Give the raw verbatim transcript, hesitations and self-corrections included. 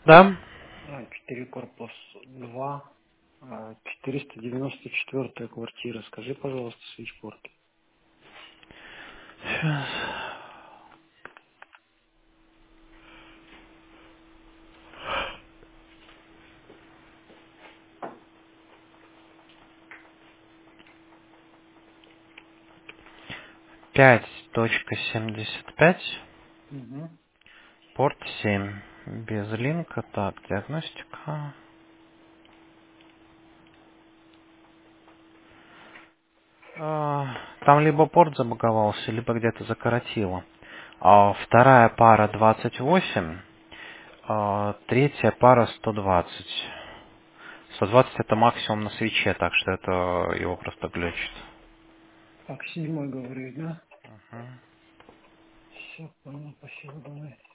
Да? А, четыре корпус два, а, четыреста девяносто четвёртая квартира. Скажи, пожалуйста, свечпорт. Сейчас. пять точка семьдесят пять, Угу. порт семь. Без линка. Так, диагностика. А, Там либо порт забаговался, либо где-то закоротило. А вторая пара двадцать восемь, а третья пара сто двадцать. сто двадцать это максимум на свече, так что это его просто глючит. Так, седьмой говорю, да? Мгм. Все, понял, спасибо, давай.